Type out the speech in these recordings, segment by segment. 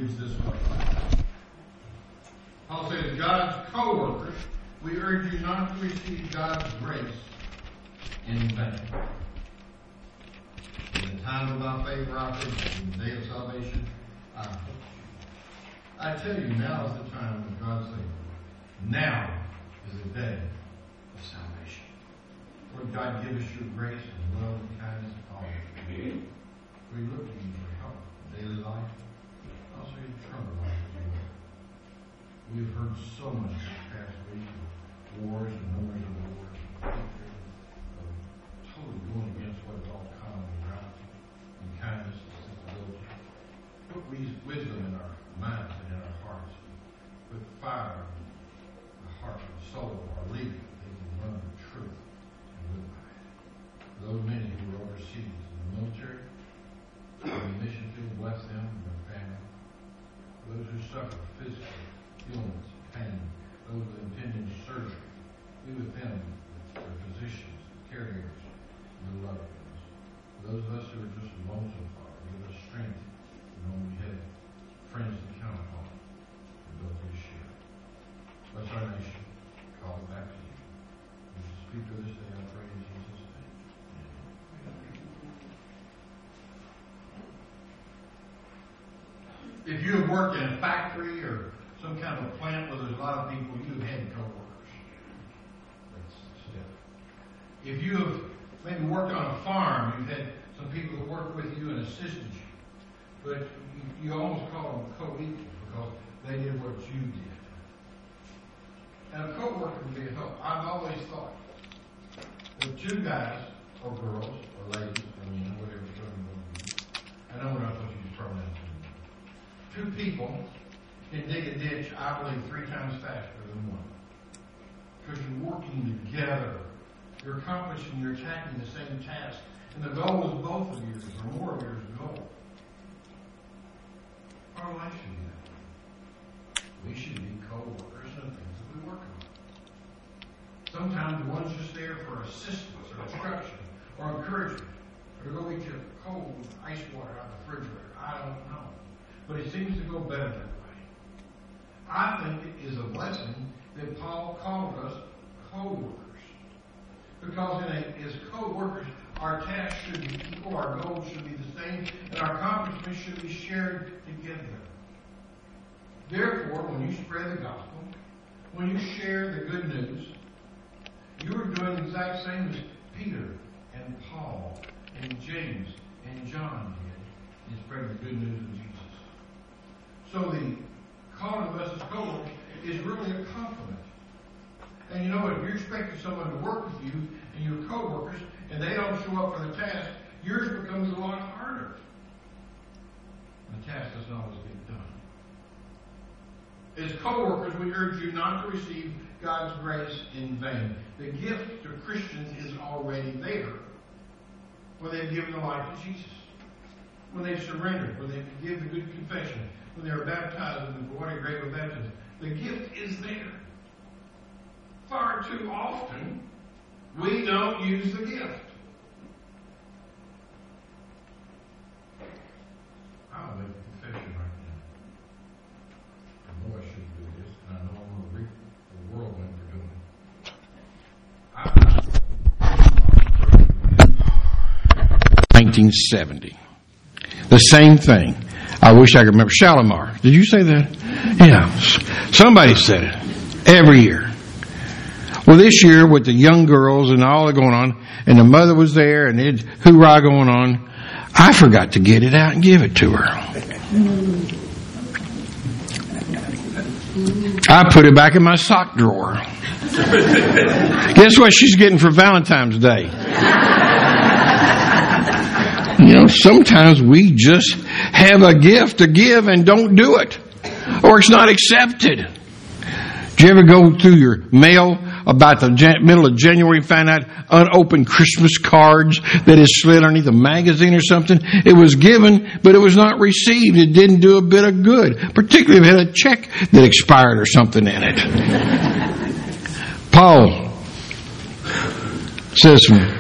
reads this way. Paul says, God's co-workers, we urge you not to receive God's grace in vain. In the time of my favor, I preach. In the day of salvation, I hope. I tell you, now is the time when God says, now is the day of salvation. Lord God, give us your grace and love and kindness and all. We look to you for help in daily life, also in trouble life as well. We've heard so much this past week of wars and rumors of wars, totally going against what is all common around and kindness and sensibility. Put wisdom in our minds and in our hearts. Put fire in the heart and soul of our leaders. They can run the truth and live by it. Those many who are overseas in the military, in the mission field, bless them and their family. Those who suffer physical illness, pain, those with impending surgery, be with them, their physicians, caregivers, and their loved ones. Those of us who are just lonesome, Father, give us strength to know we have friends to count upon and those we share. Bless our nation. Call it back to you. Would you speak to this day, I pray in Jesus' name. If you have worked in a factory or some kind of a plant where there's a lot of people, you've had co-workers. That's it. If you have maybe worked on a farm, you've had some people that worked with you and assisted you. But you almost call them co-equals because they did what you did. And a co-worker would be a help. I've always thought that two guys, or girls, or ladies, whatever term you use. I know we're not supposed to use pronouns anymore. Two people can dig a ditch, I believe, 3 times faster than one. Because you're working together. You're accomplishing, you're attacking the same task. And the goal is both of yours, or more of yours goal. Our life should be that way. We should be co-workers in the things that we work on. Sometimes one's just there for assistance or instruction or encouragement. Or to go get your cold ice water out of the refrigerator. I don't know. But it seems to go better that way. I think it is a blessing that Paul called us co-workers. Because as co-workers, our tasks should be equal, our goals should be the same, and our accomplishments should be shared together. Therefore, when you spread the gospel, when you share the good news, you are doing the exact same as Peter and Paul and James and John did in spreading the good news of Jesus. So the calling of us as co-workers is really a compliment. And you know what? If you're expecting someone to work with you and your co-workers and they don't show up for the task, yours becomes a lot harder. The task doesn't always get done. As co-workers, we urge you not to receive God's grace in vain. The gift to Christians is already there when they've given their life to Jesus. When they've surrendered, when they give the good confession, when they're baptized in the water grave of baptism. The gift is there. Far too often, we don't use the gift. I'll make a confession right now. I know I shouldn't do this, and I know I'm going to reap the whirlwind for doing it. 1970. The same thing. I wish I could remember. Shalimar. Did you say that? Yeah. Somebody said it. Every year. Well, this year with the young girls and all that going on, and the mother was there, and it hoorah going on, I forgot to get it out and give it to her. I put it back in my sock drawer. Guess what she's getting for Valentine's Day? Sometimes we just have a gift to give and don't do it. Or it's not accepted. Do you ever go through your mail about the middle of January and find out unopened Christmas cards that is slid underneath a magazine or something? It was given, but it was not received. It didn't do a bit of good, particularly if it had a check that expired or something in it. Paul says from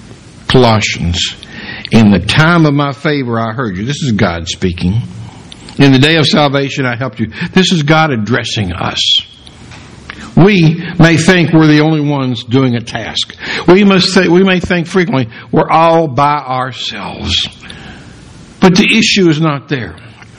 Colossians, in the time of my favor I heard you. This is God speaking. In the day of salvation, I helped you. This is God addressing us. We may think we're the only ones doing a task. We may think frequently we're all by ourselves. But the issue is not there.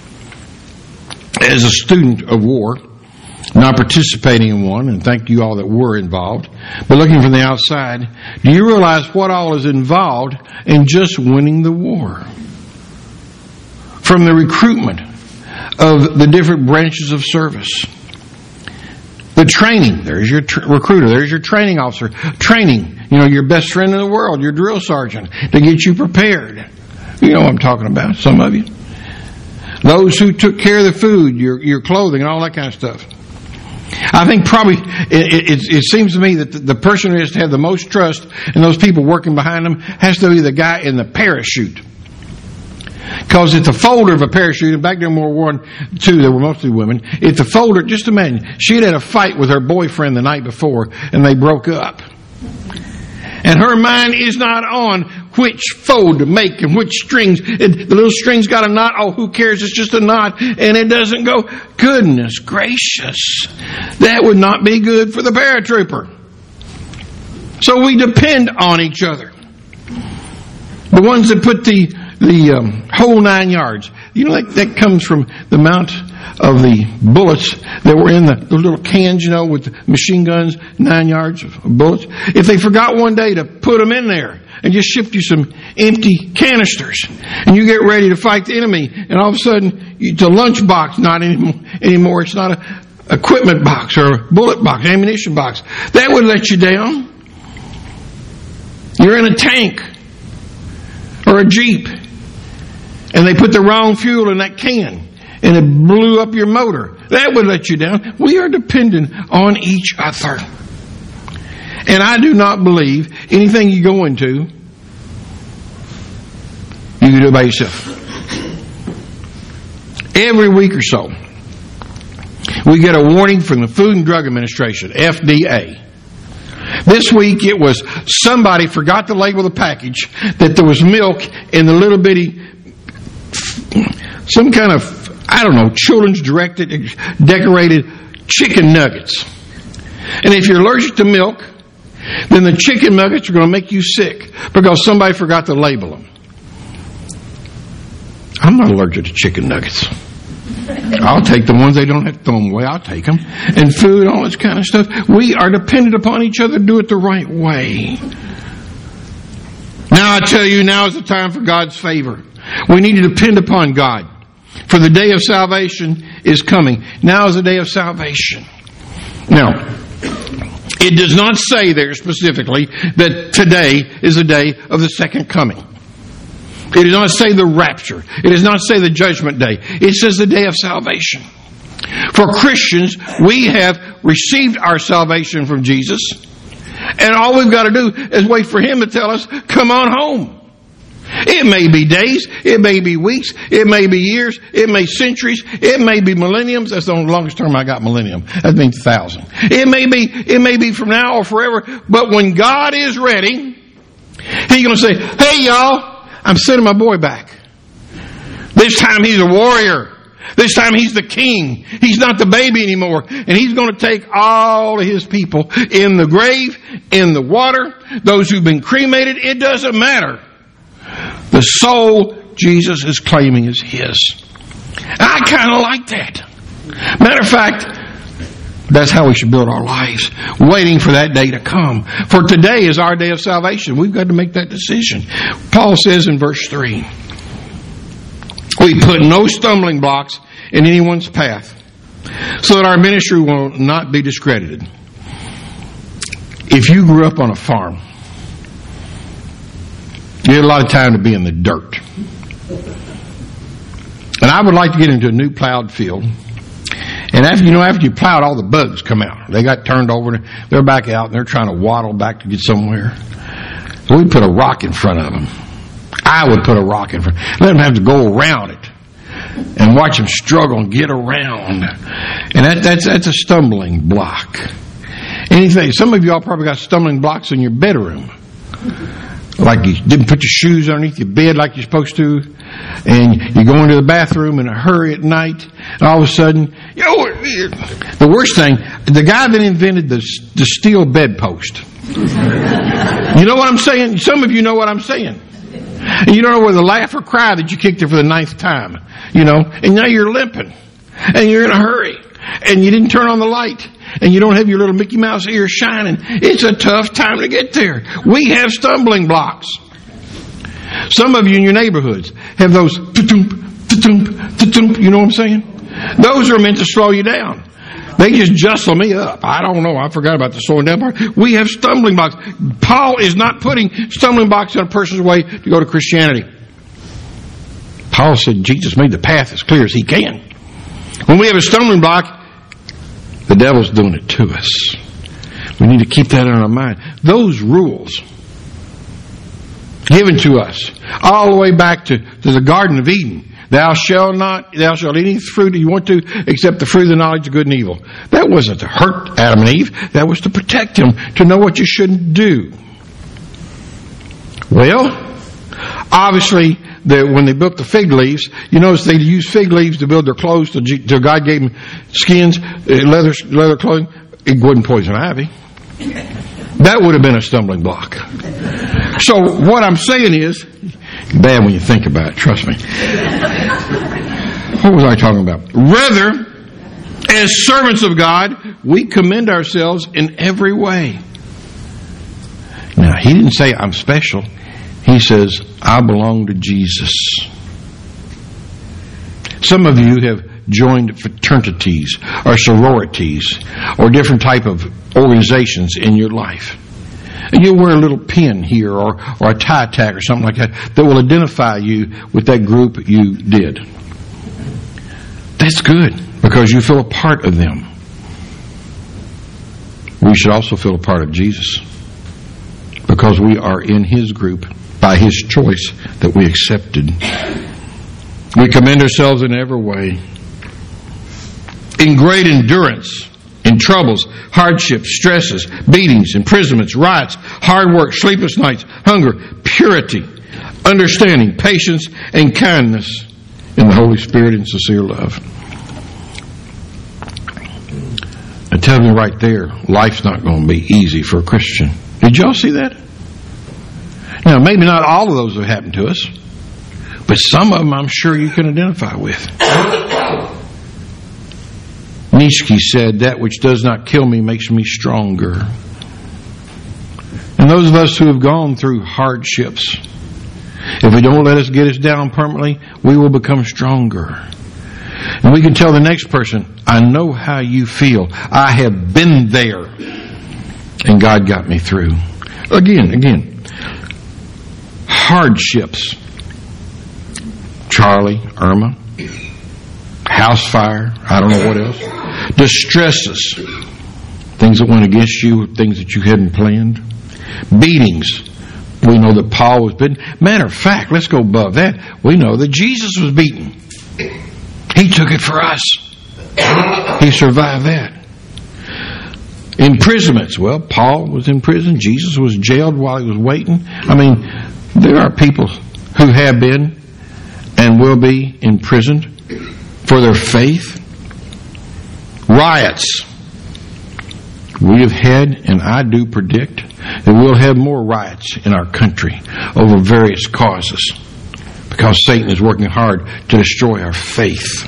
As a student of war, not participating in one, and thank you all that were involved, but looking from the outside, do you realize what all is involved in just winning the war? From the recruitment of the different branches of service, the training, there's your recruiter, there's your training officer, training, your best friend in the world, your drill sergeant, to get you prepared. You know what I'm talking about, some of you. Those who took care of the food, your clothing, and all that kind of stuff. I think probably it seems to me that the person who has to have the most trust in those people working behind them has to be the guy in the parachute. Because if the folder of a parachute, and back during World War II, there were mostly women, if the folder, just imagine, she'd had a fight with her boyfriend the night before, and they broke up. And her mind is not on which fold to make and which strings. The little string's got a knot. Oh, who cares? It's just a knot. And it doesn't go. Goodness gracious. That would not be good for the paratrooper. So we depend on each other. The ones that put the whole 9 yards. That comes from the amount of the bullets that were in the little cans, with the machine guns, 9 yards of bullets. If they forgot one day to put them in there and just shipped you some empty canisters, and you get ready to fight the enemy, and all of a sudden it's a lunch box, not anymore. It's not a equipment box or a bullet box, ammunition box. That would let you down. You're in a tank or a Jeep, and they put the wrong fuel in that can, and it blew up your motor. That would let you down. We are dependent on each other. And I do not believe anything you go into, you can do it by yourself. Every week or so, we get a warning from the Food and Drug Administration, FDA. This week it was somebody forgot to label the package that there was milk in the little bitty, some kind of, children's decorated chicken nuggets. And if you're allergic to milk, then the chicken nuggets are going to make you sick because somebody forgot to label them. I'm not allergic to chicken nuggets. I'll take the ones they don't have to throw them away. I'll take them. And food, all this kind of stuff. We are dependent upon each other to do it the right way. Now I tell you, now is the time for God's favor. We need to depend upon God. For the day of salvation is coming. Now is the day of salvation. Now, it does not say there specifically that today is the day of the second coming. It does not say the rapture. It does not say the judgment day. It says the day of salvation. For Christians, we have received our salvation from Jesus, and all we've got to do is wait for Him to tell us, come on home. It may be days, it may be weeks, it may be years, it may be centuries, it may be millenniums. That's the longest term I got, millennium. That means 1,000. It may be from now or forever. But when God is ready, He's going to say, hey y'all, I'm sending my boy back. This time he's a warrior. This time he's the king. He's not the baby anymore. And He's going to take all of His people in the grave, in the water, those who've been cremated. It doesn't matter. The soul Jesus is claiming is His. And I kind of like that. Matter of fact, that's how we should build our lives, waiting for that day to come. For today is our day of salvation. We've got to make that decision. Paul says in verse 3, we put no stumbling blocks in anyone's path, so that our ministry will not be discredited. If you grew up on a farm, you had a lot of time to be in the dirt. And I would like to get into a new plowed field. And after you plowed, all the bugs come out. They got turned over. They're back out, and they're trying to waddle back to get somewhere. We put a rock in front of them. I would put a rock in front. Let them have to go around it and watch them struggle and get around. And that's a stumbling block. Anything. Some of y'all probably got stumbling blocks in your bedroom. Like you didn't put your shoes underneath your bed like you're supposed to. and you go into the bathroom in a hurry at night, and all of a sudden, the worst thing, the guy that invented the steel bedpost. You know what I'm saying? Some of you know what I'm saying. And you don't know whether to laugh or cry that you kicked it for the 9th time, and now you're limping, and you're in a hurry, and you didn't turn on the light, and you don't have your little Mickey Mouse ears shining. It's a tough time to get there. We have stumbling blocks. Some of you in your neighborhoods have those, you know what I'm saying? Those are meant to slow you down. They just jostle me up. I don't know. I forgot about the slowing down part. We have stumbling blocks. Paul is not putting stumbling blocks in a person's way to go to Christianity. Paul said Jesus made the path as clear as he can. When we have a stumbling block, the devil's doing it to us. We need to keep that in our mind. Those rules given to us all the way back to the Garden of Eden. Thou shalt eat any fruit you want to, except the fruit of the knowledge of good and evil. That wasn't to hurt Adam and Eve. That was to protect them, to know what you shouldn't do. Well, obviously, when they built the fig leaves, you notice they used fig leaves to build their clothes till God gave them skins, leather clothing. It wouldn't poison ivy. That would have been a stumbling block. So what I'm saying is, bad when you think about it, trust me. What was I talking about? Rather, as servants of God, we commend ourselves in every way. Now, he didn't say I'm special. He says, I belong to Jesus. Some of you have joined fraternities or sororities or different type of organizations in your life. And you'll wear a little pin here or a tie tack or something like that will identify you with that group you did. That's good because you feel a part of them. We should also feel a part of Jesus because we are in His group by His choice that we accepted. We commend ourselves in every way. In great endurance, in troubles, hardships, stresses, beatings, imprisonments, riots, hard work, sleepless nights, hunger, purity, understanding, patience, and kindness in the Holy Spirit and sincere love. I tell you right there, life's not going to be easy for a Christian. Did y'all see that? Now, maybe not all of those have happened to us, but some of them I'm sure you can identify with. Nietzsche said, that which does not kill me makes me stronger. And those of us who have gone through hardships, if we don't let us get us down permanently, we will become stronger. And we can tell the next person, I know how you feel. I have been there. And God got me through. Again. Hardships. Charlie, Irma, house fire, I don't know what else. Distresses, things that went against you, things that you hadn't planned. Beatings, we know that Paul was beaten. Matter of fact, let's go above that. We know that Jesus was beaten. He took it for us. He survived that. Imprisonments, well, Paul was in prison. Jesus was jailed while he was waiting. I mean, there are people who have been and will be imprisoned for their faith. Riots. We have had, and I do predict, that we'll have more riots in our country over various causes because Satan is working hard to destroy our faith.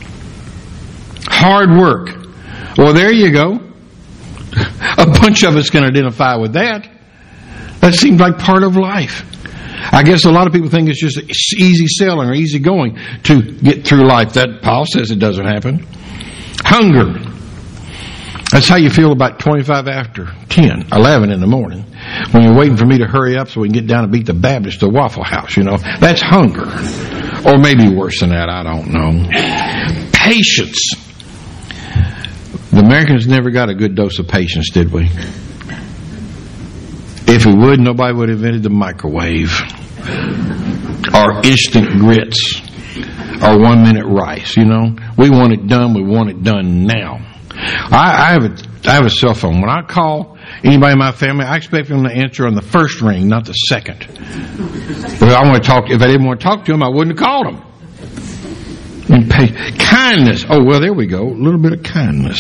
Hard work. Well, there you go. A bunch of us can identify with that. That seems like part of life. I guess a lot of people think it's just easy sailing or easy going to get through life. That Paul says it doesn't happen. Hunger. That's how you feel about 25 after 10, 11 in the morning when you're waiting for me to hurry up so we can get down and beat the Baptist to Waffle House, That's hunger. Or maybe worse than that, I don't know. Patience. The Americans never got a good dose of patience, did we? If we would, nobody would have invented the microwave or instant grits or 1 minute rice, We want it done, we want it done now. I have a cell phone. When I call, anybody in my family, I expect them to answer on the first ring, not the second. If I didn't want to talk to them, I wouldn't have called them. And kindness. Oh, well, there we go. A little bit of kindness.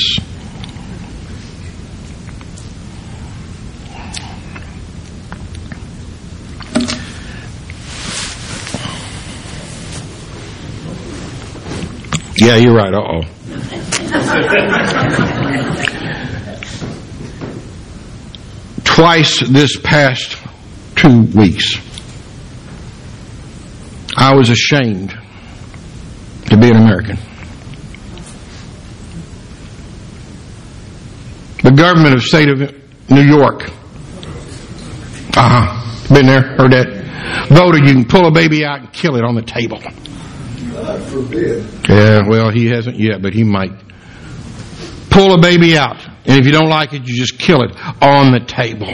Yeah, you're right. Uh-oh. Twice this past 2 weeks, I was ashamed to be an American. The government of the state of New York, been there, heard that, voted you can pull a baby out and kill it on the table. God forbid. Yeah, well, he hasn't yet, but he might. Pull a baby out, and if you don't like it, you just kill it on the table.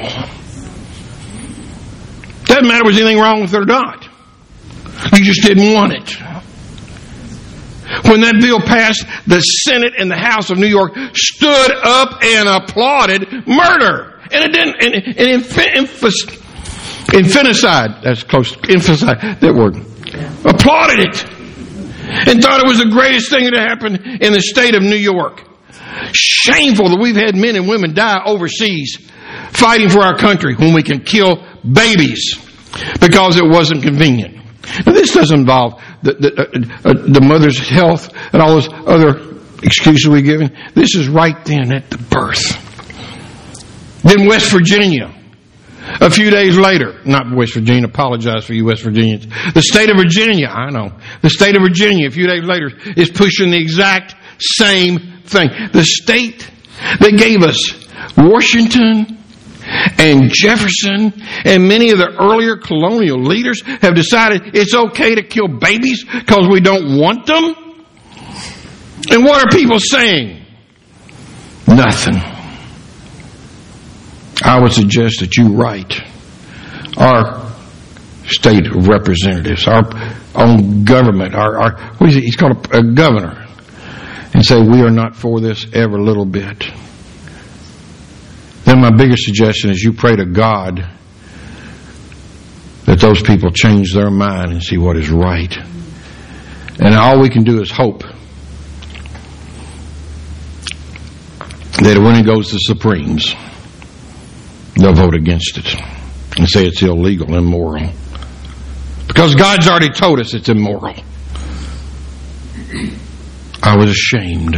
Doesn't matter if there's anything wrong with it or not. You just didn't want it. When that bill passed, the Senate and the House of New York stood up and applauded murder. And it didn't, infanticide, that's close, infanticide, that word, applauded it. And thought it was the greatest thing that happened in the state of New York. Shameful that we've had men and women die overseas fighting for our country when we can kill babies because it wasn't convenient. Now, this doesn't involve the mother's health and all those other excuses we're giving. This is right then at the birth. Then West Virginia, a few days later, not West Virginia, apologize for you West Virginians. The state of Virginia, I know. The state of Virginia, a few days later, is pushing the exact same thing. The state that gave us Washington and Jefferson and many of the earlier colonial leaders have decided it's okay to kill babies because we don't want them. And what are people saying? Nothing. I would suggest that you write our state representatives, our own government, what is it? He's called a governor, and say we are not for this every little bit. Then my biggest suggestion is you pray to God that those people change their mind and see what is right. And all we can do is hope that when it goes to Supremes, they'll vote against it and say it's illegal, immoral. Because God's already told us it's immoral. I was ashamed.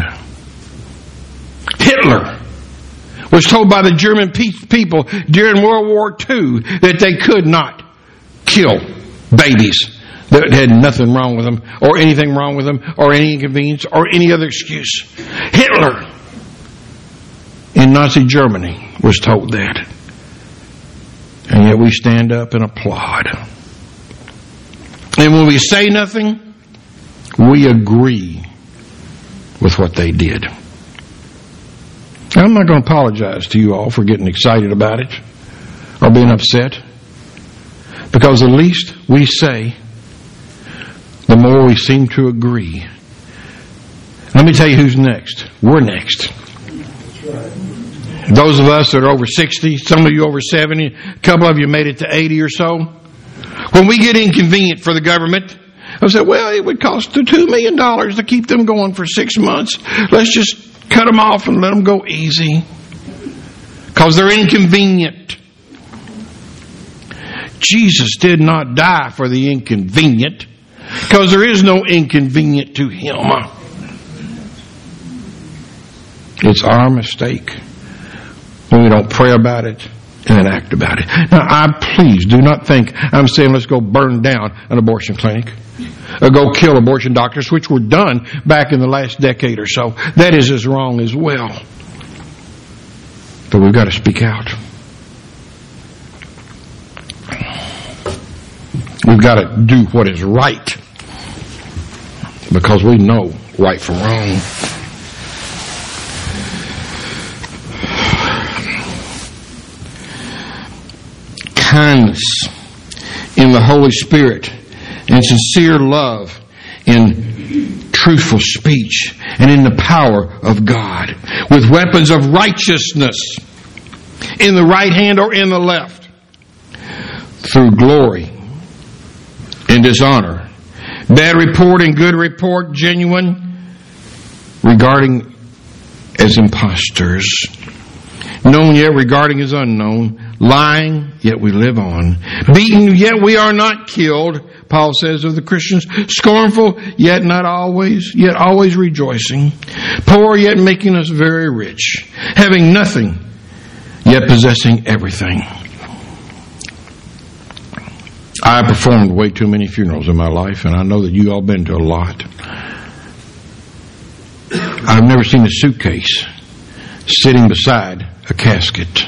Hitler was told by the German people during World War II that they could not kill babies that had nothing wrong with them or anything wrong with them or any inconvenience or any other excuse. Hitler in Nazi Germany was told that. And yet we stand up and applaud. And when we say nothing, we agree with what they did. I'm not going to apologize to you all for getting excited about it or being upset. Because the least we say, the more we seem to agree. Let me tell you who's next. We're next. Those of us that are over 60, some of you over 70, a couple of you made it to 80 or so. When we get inconvenient for the government, I said, well, it would cost $2 million to keep them going for 6 months. Let's just cut them off and let them go easy. Because they're inconvenient. Jesus did not die for the inconvenient. Because there is no inconvenient to Him. It's our mistake when we don't pray about it and act about it. Now, please do not think I'm saying let's go burn down an abortion clinic or go kill abortion doctors, which were done back in the last decade or so. That is as wrong as well. But we've got to speak out. We've got to do what is right because we know right from wrong. Kindness in the Holy Spirit and sincere love in truthful speech and in the power of God with weapons of righteousness in the right hand or in the left, through glory and dishonor, bad report and good report, genuine, regarding as impostors, known yet regarding as unknown, lying yet we live on, beaten yet we are not killed, Paul says of the Christians, scornful yet not always, yet always rejoicing, poor yet making us very rich, having nothing yet possessing everything. I performed way too many funerals in my life, and I know that you all been to a lot. I've never seen a suitcase sitting beside a casket.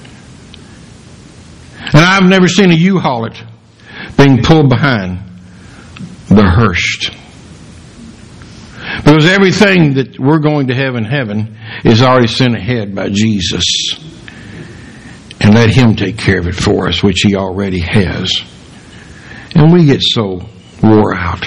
And I've never seen a U-Haul being pulled behind the hearse. Because everything that we're going to have in heaven is already sent ahead by Jesus. And let Him take care of it for us, which He already has. And we get so wore out.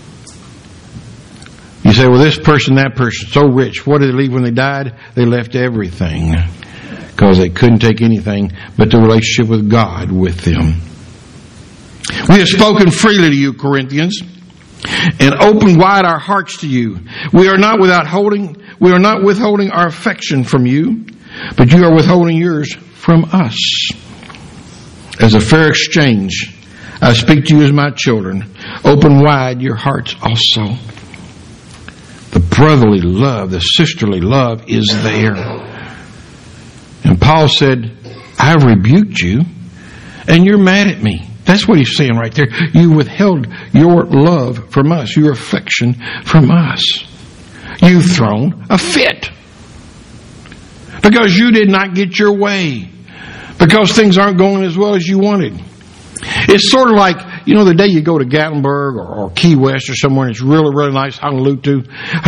You say, well, this person, that person, so rich. What did they leave when they died? They left everything. Because they couldn't take anything but the relationship with God with them. We have spoken freely to you, Corinthians, and opened wide our hearts to you. We are not withholding our affection from you, but you are withholding yours from us. As a fair exchange, I speak to you as my children. Open wide your hearts also. The brotherly love, the sisterly love is there. And Paul said, I've rebuked you, and you're mad at me. That's what he's saying right there. You withheld your love from us, your affection from us. You've thrown a fit. Because you did not get your way. Because things aren't going as well as you wanted. It's sort of like, the day you go to Gatlinburg or Key West or somewhere and it's really, really nice, Honolulu,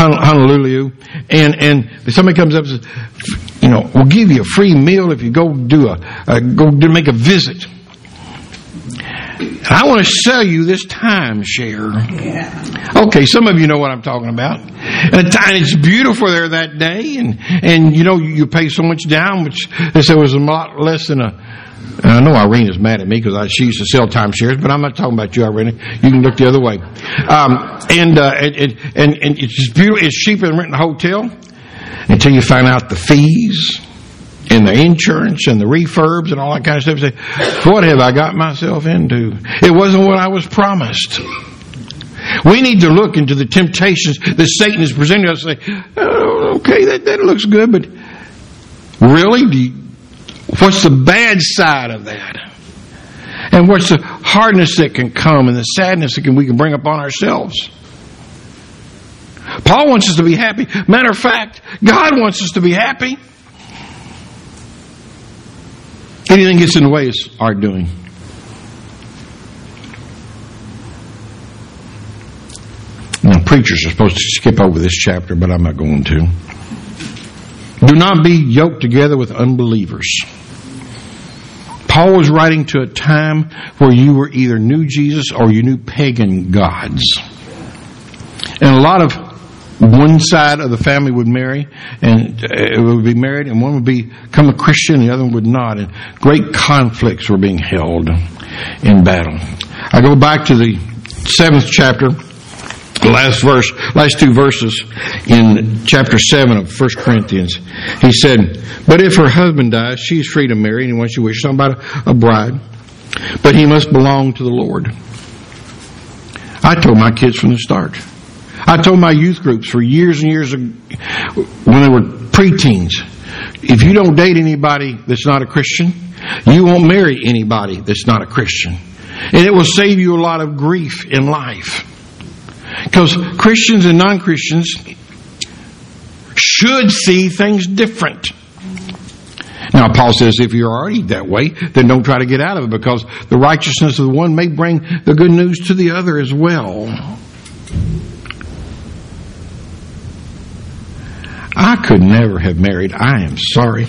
and somebody comes up and says, we'll give you a free meal if you go make a visit. And I want to sell you this timeshare. Yeah. Okay, some of you know what I'm talking about. And it's beautiful there that day, and you pay so much down, which they said was a lot less than I know Irene is mad at me because she used to sell timeshares, but I'm not talking about you, Irene. You can look the other way. And it's just beautiful. It's cheaper than renting a hotel until you find out the fees and the insurance and the refurbs and all that kind of stuff. You say, what have I got myself into? It wasn't what I was promised. We need to look into the temptations that Satan is presenting us and say, okay, that looks good, but really? What's the bad side of that? And what's the hardness that can come and the sadness that we can bring upon ourselves? Paul wants us to be happy. Matter of fact, God wants us to be happy. Anything gets in the way is our doing. Now, preachers are supposed to skip over this chapter, but I'm not going to. Do not be yoked together with unbelievers. Paul was writing to a time where you were either knew Jesus or you knew pagan gods. And a lot of one side of the family would marry and it would be married, and one would become a Christian, the other one would not. And great conflicts were being held in battle. I go back to the 7th chapter. Last two verses in chapter 7 of 1 Corinthians. He said, but if her husband dies, she is free to marry anyone she wishes. Talking about a bride. But he must belong to the Lord. I told my kids from the start. I told my youth groups for years and years when they were preteens, if you don't date anybody that's not a Christian, you won't marry anybody that's not a Christian. And it will save you a lot of grief in life. Because Christians and non-Christians should see things different. Now, Paul says if you're already that way, then don't try to get out of it, because the righteousness of the one may bring the good news to the other as well. I could never have married. I am sorry.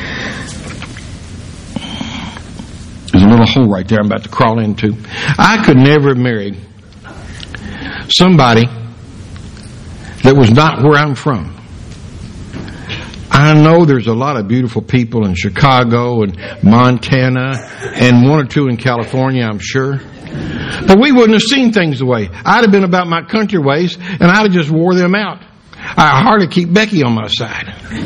There's a little hole right there I'm about to crawl into. I could never have married somebody that was not where I'm from. I know there's a lot of beautiful people in Chicago and Montana and one or two in California, I'm sure. But we wouldn't have seen things the way. I'd have been about my country ways, and I'd have just wore them out. I hardly keep Becky on my side.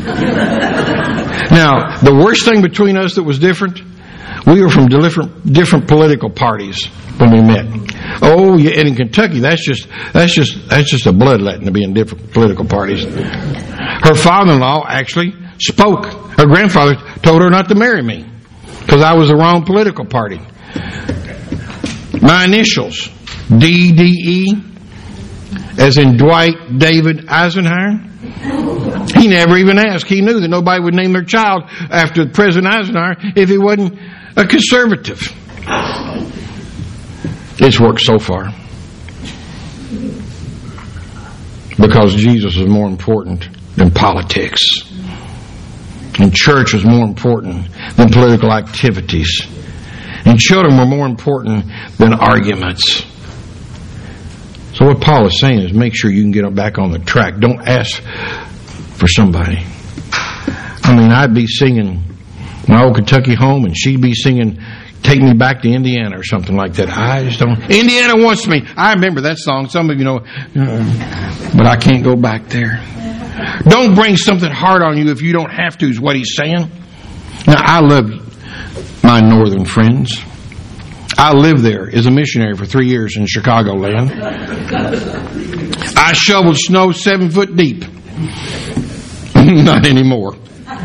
Now, the worst thing between us that was different, we were from different political parties when we met. Oh, yeah, and in Kentucky, that's just a bloodletting to be in different political parties. Her father-in-law actually spoke. Her grandfather told her not to marry me because I was the wrong political party. My initials, DDE, as in Dwight David Eisenhower. He never even asked. He knew that nobody would name their child after President Eisenhower if he wasn't a conservative. It's worked so far. Because Jesus is more important than politics. And church is more important than political activities. And children were more important than arguments. So what Paul is saying is make sure you can get back on the track. Don't ask for somebody. I mean, I'd be singing my old Kentucky home and she'd be singing Take Me Back to Indiana or something like that. I just don't. Indiana wants me. I remember that song. Some of you know. But I can't go back there. Don't bring something hard on you if you don't have to, is what he's saying. Now, I love my northern friends. I lived there as a missionary for 3 years in Chicagoland. I shoveled snow 7 foot deep. Not anymore.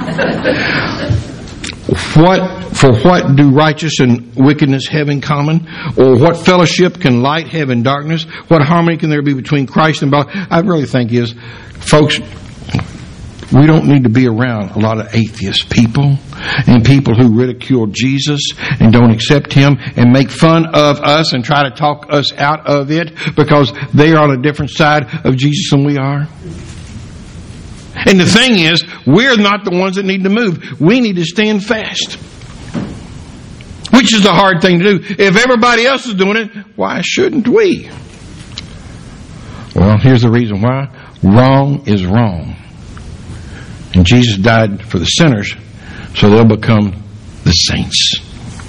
What do righteous and wickedness have in common? Or what fellowship can light have in darkness? What harmony can there be between Christ and Baal? I really think is, folks, we don't need to be around a lot of atheist people and people who ridicule Jesus and don't accept Him and make fun of us and try to talk us out of it because they are on a different side of Jesus than we are. And the thing is, we're not the ones that need to move. We need to stand fast. Which is the hard thing to do. If everybody else is doing it, why shouldn't we? Well, here's the reason why. Wrong is wrong. And Jesus died for the sinners, so they'll become the saints.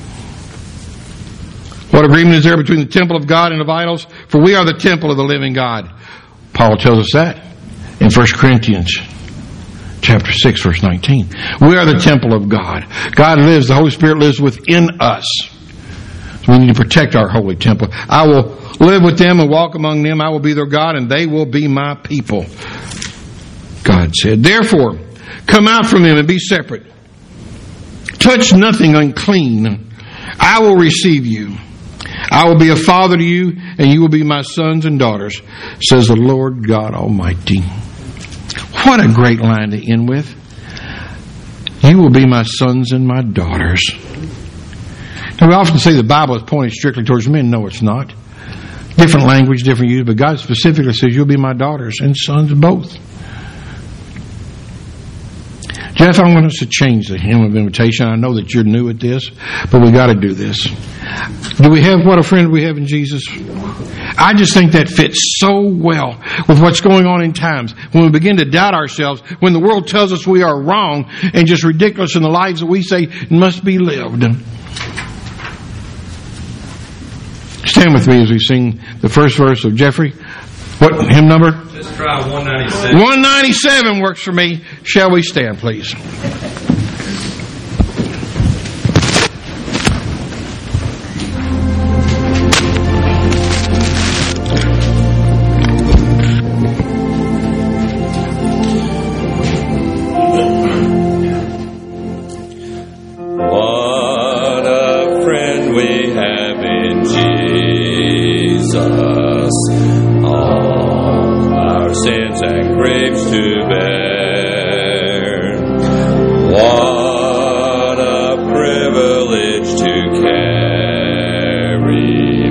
What agreement is there between the temple of God and of idols? For we are the temple of the living God. Paul tells us that in 1 Corinthians chapter 6, verse 19. We are the temple of God. God lives, the Holy Spirit lives within us. So we need to protect our holy temple. I will live with them and walk among them. I will be their God, and they will be my people. God said, therefore, come out from them and be separate. Touch nothing unclean. I will receive you. I will be a father to you, and you will be my sons and daughters, says the Lord God Almighty. What a great line to end with. You will be my sons and my daughters. Now, we often say the Bible is pointed strictly towards men. No, it's not. Different language, different use, but God specifically says you'll be my daughters and sons both. Jeff, I want us to change the hymn of invitation. I know that you're new at this, but we got to do this. Do we have what a friend we have in Jesus? I just think that fits so well with what's going on in times. When we begin to doubt ourselves, when the world tells us we are wrong and just ridiculous in the lives that we say must be lived. Stand with me as we sing the first verse of Jeffrey. What hymn number? Let's try 197. 197 works for me. Shall we stand, please? What a friend we have in Jesus. Sins and griefs to bear. What a privilege to carry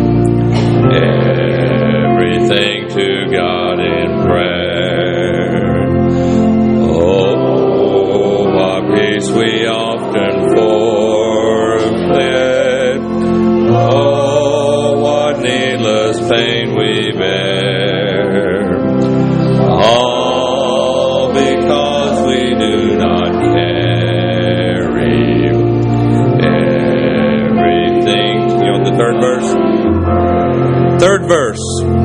everything to God in prayer. Oh, what peace we often forfeit. Oh, what needless pain we bear. All because we do not Third verse.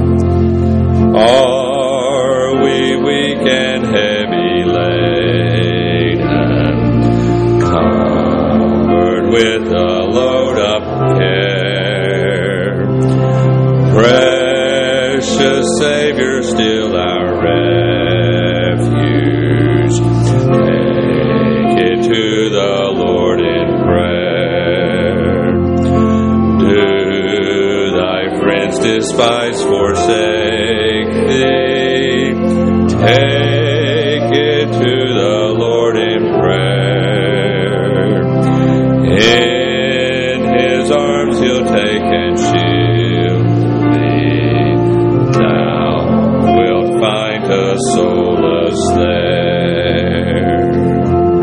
Are we weak and heavy laden, covered with a load of care? Precious Savior, still our refuge. Take it to the Lord in prayer. Do thy friends despise, forsake thee? Take